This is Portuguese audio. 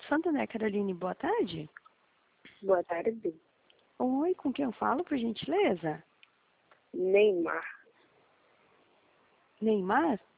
Santander, Caroline, boa tarde. Boa tarde. Oi, com quem eu falo, por gentileza? Neymar. Neymar?